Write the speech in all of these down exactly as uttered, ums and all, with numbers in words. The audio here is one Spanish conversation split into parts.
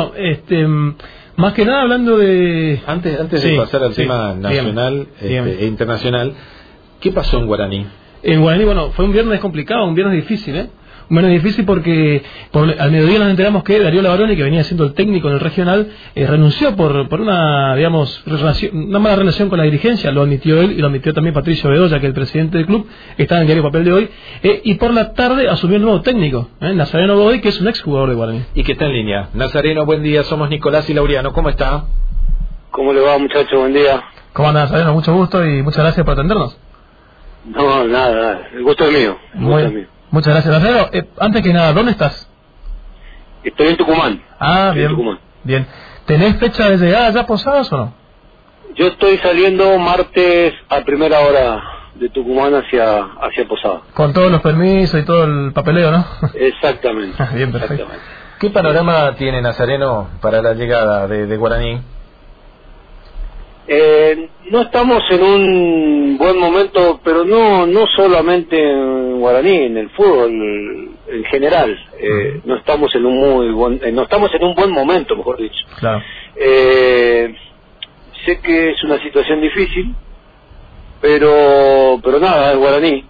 Nazareno, este, más que nada hablando de... Antes, antes sí, de pasar al sí, tema nacional dígame, este, e internacional, ¿qué pasó en Guaraní? En Guaraní, bueno, fue un viernes complicado, un viernes difícil, ¿eh? Un viernes difícil porque por, al mediodía nos enteramos que Darío Lavaroni, que venía siendo el técnico en el regional, eh, renunció por por una, digamos, relación, una mala relación con la dirigencia. Lo admitió él y lo admitió también Patricio Bedoya, que es el presidente del club, está en el diario Papel de Hoy, eh, y por la tarde asumió el nuevo técnico, ¿eh? Nazareno Godoy, que es un exjugador de Guaraní. Y que está en línea. Nazareno, buen día, somos Nicolás y Laureano, ¿cómo está? ¿Cómo le va, muchacho? Buen día. ¿Cómo anda, Nazareno? Mucho gusto y muchas gracias por atendernos. No, nada, nada. El gusto es mío. El gusto Muy, es mío. Muchas gracias, Nazareno. Eh, antes que nada, ¿dónde estás? Estoy en Tucumán. Ah, Estoy bien. en Tucumán. Bien. ¿Tenés fecha de llegada ya Posadas o no? Yo estoy saliendo martes a primera hora de Tucumán hacia hacia Posada. Con todos los permisos y todo el papeleo, ¿no? Exactamente. Bien, perfecto. Exactamente. ¿Qué panorama tiene Nazareno para la llegada de, de Guaraní? Eh, no estamos en un buen momento, pero no no solamente en Guaraní, en el fútbol en general. Eh, no estamos en un muy buen, eh, no estamos en un buen momento, mejor dicho. Claro. Eh, sé que es una situación difícil, pero pero nada, es Guaraní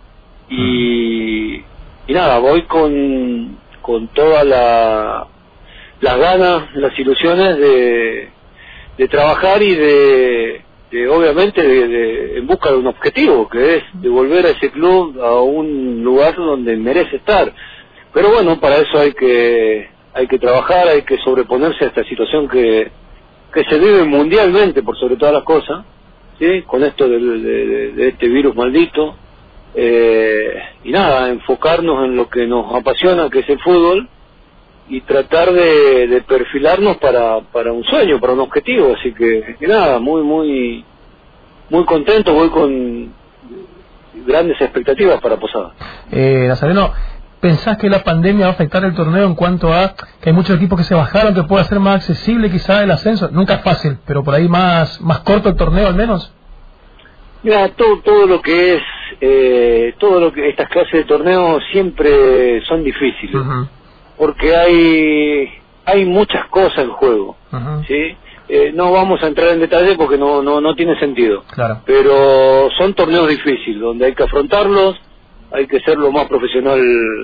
y y nada, voy con con toda la las ganas, las ilusiones de de trabajar y de, de obviamente de, de, en busca de un objetivo, que es devolver a ese club a un lugar donde merece estar. Pero bueno, para eso hay que hay que trabajar, hay que sobreponerse a esta situación que que se vive mundialmente por sobre todas las cosas, ¿sí? Con esto de, de, de este virus maldito, eh, y nada, enfocarnos en lo que nos apasiona, que es el fútbol, y tratar de, de perfilarnos para para un sueño, para un objetivo. Así que, que nada, muy muy muy contento, voy con grandes expectativas para Posada. Eh, Nazareno, ¿pensás que la pandemia va a afectar el torneo en cuanto a que hay muchos equipos que se bajaron, que puede ser más accesible quizá el ascenso? Nunca es fácil, pero por ahí más más corto el torneo al menos. Mira, todo todo lo que es eh, todo lo que estas clases de torneos siempre son difíciles. Uh-huh. Porque hay hay muchas cosas en juego, uh-huh. ¿sí? Eh, no vamos a entrar en detalle porque no no no tiene sentido. Claro. Pero son torneos difíciles donde hay que afrontarlos, hay que ser lo más profesional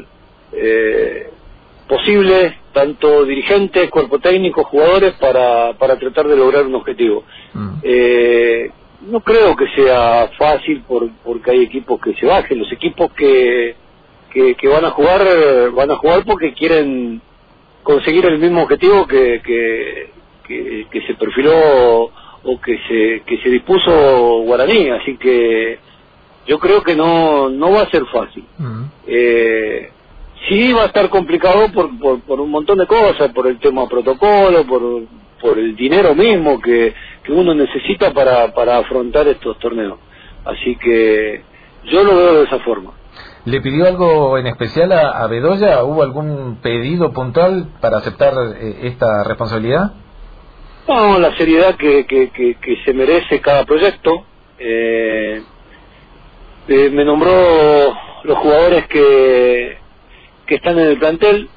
eh, posible, tanto dirigentes, cuerpo técnico, jugadores, para para tratar de lograr un objetivo. Uh-huh. Eh, no creo que sea fácil por porque hay equipos que se bajen, los equipos que Que, que van a jugar van a jugar porque quieren conseguir el mismo objetivo que que, que, que se perfiló o que se que se dispuso Guaraní, así que yo creo que no no va a ser fácil. Uh-huh. eh, sí va a estar complicado por, por por un montón de cosas, por el tema protocolo, por por el dinero mismo que que uno necesita para para afrontar estos torneos, así que yo lo veo de esa forma. ¿Le pidió algo en especial a, a Bedoya? ¿Hubo algún pedido puntual para aceptar eh, esta responsabilidad? No, la seriedad que, que, que, que se merece cada proyecto. Eh, eh, me nombró los jugadores que, que están en el plantel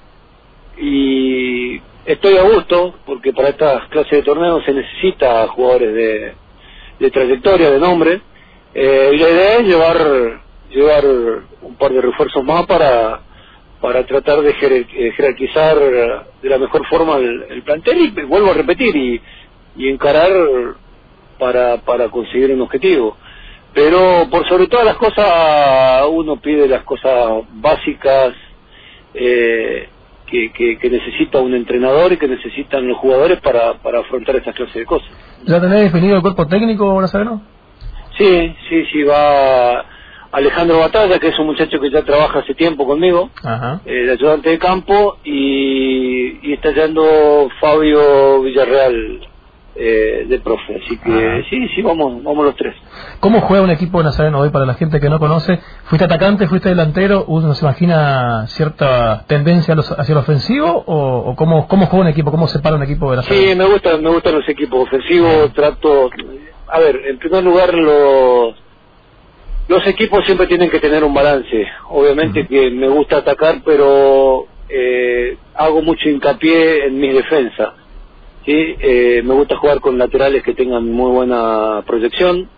y estoy a gusto porque para estas clases de torneos se necesita jugadores de, de trayectoria, de nombre. Eh, y la idea es llevar... llevar un par de refuerzos más para para tratar de jer- jerarquizar de la mejor forma el, el plantel y vuelvo a repetir y, y encarar para para conseguir un objetivo, pero por sobre todas las cosas uno pide las cosas básicas eh, que, que, que necesita un entrenador y que necesitan los jugadores para, para afrontar estas clases de cosas. ¿Ya tenés definido el cuerpo técnico, Nazareno? Sí, sí, sí, va Alejandro Batalla, que es un muchacho que ya trabaja hace tiempo conmigo, eh, de ayudante de campo, y, y está yendo Fabio Villarreal eh, de profe, así que Ajá. sí, sí, vamos vamos los tres. ¿Cómo juega un equipo de Nazareno hoy para la gente que no conoce? ¿Fuiste atacante, fuiste delantero? ¿Uno se imagina cierta tendencia hacia el ofensivo? ¿O, o cómo, cómo juega un equipo? ¿Cómo se para un equipo de Nazareno? Sí, me gusta, me gustan los equipos ofensivos, Ajá. trato... A ver, en primer lugar, los... Los equipos siempre tienen que tener un balance. Obviamente uh-huh. que me gusta atacar, pero eh, hago mucho hincapié en mi defensa. ¿sí? Eh, me gusta jugar con laterales que tengan muy buena proyección.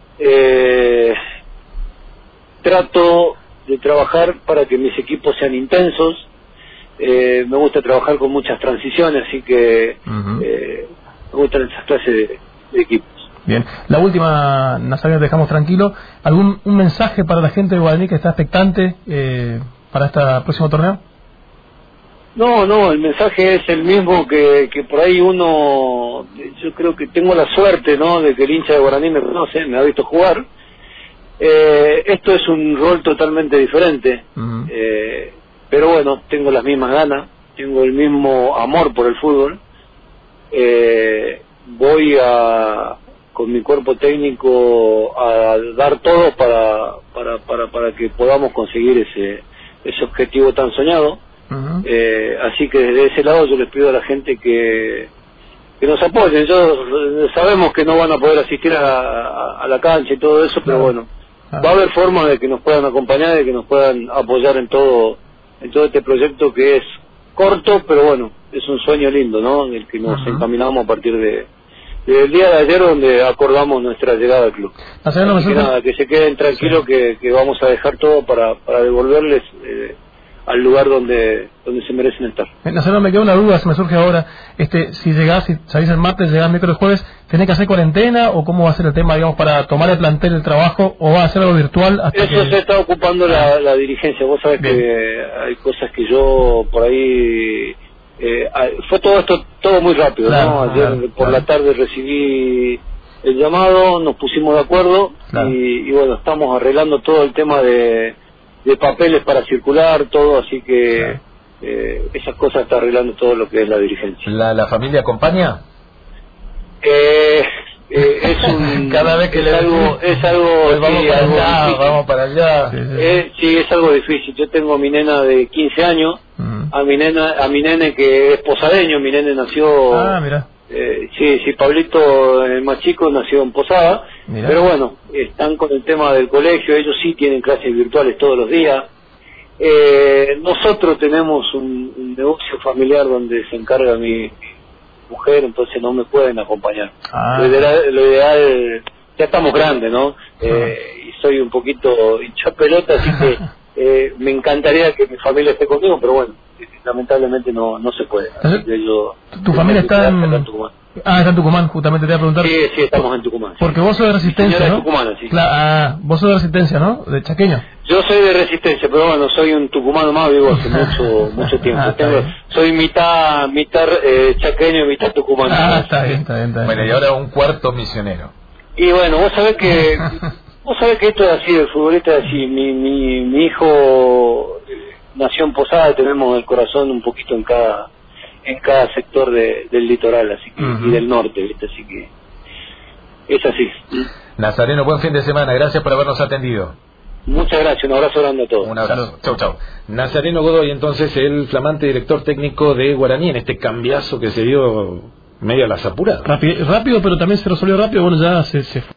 Eh, trato de trabajar para que mis equipos sean intensos. Eh, me gusta trabajar con muchas transiciones, así que uh-huh. eh, me gustan esas clases de, de equipos. Bien, la última, Nazareno, te dejamos tranquilo. ¿Algún un mensaje para la gente de Guaraní que está expectante eh, para este próximo torneo? No, no, el mensaje es el mismo que, que por ahí uno, yo creo que tengo la suerte, ¿no?, de que el hincha de Guaraní me conoce, me ha visto jugar. Eh, esto es un rol totalmente diferente, uh-huh. eh, pero bueno, tengo las mismas ganas, tengo el mismo amor por el fútbol. Eh, voy a con mi cuerpo técnico a dar todo para para para para que podamos conseguir ese ese objetivo tan soñado. Uh-huh. Eh, así que desde ese lado yo les pido a la gente que que nos apoyen. Yo sabemos que no van a poder asistir a, a, a la cancha y todo eso, pero bueno, va a haber formas de que nos puedan acompañar, de que nos puedan apoyar en todo en todo este proyecto que es corto, pero bueno, es un sueño lindo, ¿no?, en el que nos uh-huh. encaminamos a partir de del día de ayer, donde acordamos nuestra llegada al club. Así que nada, que se queden tranquilos, sí. que, que vamos a dejar todo para, para devolverles eh, al lugar donde donde se merecen estar. Nazareno, me queda una duda, se me surge ahora, este si llegás, si salís el martes, llegás miércoles, jueves, ¿tenés que hacer cuarentena o cómo va a ser el tema, digamos, para tomar el plantel, el trabajo, o va a ser algo virtual? Hasta Eso que... se está ocupando la, la dirigencia. Vos sabés Bien. que hay cosas que yo por ahí... Eh, fue todo esto todo muy rápido, claro, ¿no? Ayer claro, por claro. la tarde recibí el llamado, nos pusimos de acuerdo, claro. y, y bueno, estamos arreglando todo el tema de, de papeles para circular, todo, así que claro. eh, esas cosas está arreglando todo lo que es la dirigencia. ¿La, la familia acompaña? Eh, eh, es un cada vez que es le algo es algo, pues vamos, sí, para algo allá, difícil. vamos para allá sí, sí. Eh, sí, es algo difícil. Yo tengo a mi nena de quince años, uh-huh. a mi nena a mi nene que es posadeño. Mi nene nació ah mira eh, sí sí Pablito, el más chico, nació en Posada. Mirá. Pero bueno, están con el tema del colegio. Ellos sí tienen clases virtuales todos los días. Eh, nosotros tenemos un, un negocio familiar donde se encarga mi mujer, entonces no me pueden acompañar. Ah. Lo ideal, lo ideal, ya estamos grandes, ¿no? Eh, y soy un poquito hincha pelota, así que eh, me encantaría que mi familia esté conmigo, pero bueno, lamentablemente no no se puede. Así que yo, ¿Tu familia está en... en Tucumán? Ah, está en Tucumán, justamente te iba a preguntar. Sí, sí, estamos en Tucumán. Porque sí. vos sos de Resistencia, ¿no? Tucumana, sí. Claro, ah, vos sos de Resistencia, ¿no? De chaqueño. Yo soy de Resistencia, pero bueno, soy un tucumano más, vivo hace mucho mucho tiempo. Ah, Tengo, soy mitad mitad eh, chaqueño y mitad tucumano. Ah, está bien, está bien, está bien. Bueno, y ahora un cuarto misionero. Y bueno, vos sabés que vos sabés que esto es así, el futbolista es así. Mi mi mi hijo nació en Posada, tenemos el corazón un poquito en cada en cada sector de, del litoral, así que uh-huh. y del norte, ¿viste? Así que es así. Nazareno, buen fin de semana, gracias por habernos atendido. Muchas gracias, un abrazo grande a todos. Un abrazo, chau chau. Nazareno Godoy, entonces, el flamante director técnico de Guaraní, en este cambiazo que se dio medio a las apuradas. Rápido, rápido, pero también se resolvió rápido, bueno, ya se, se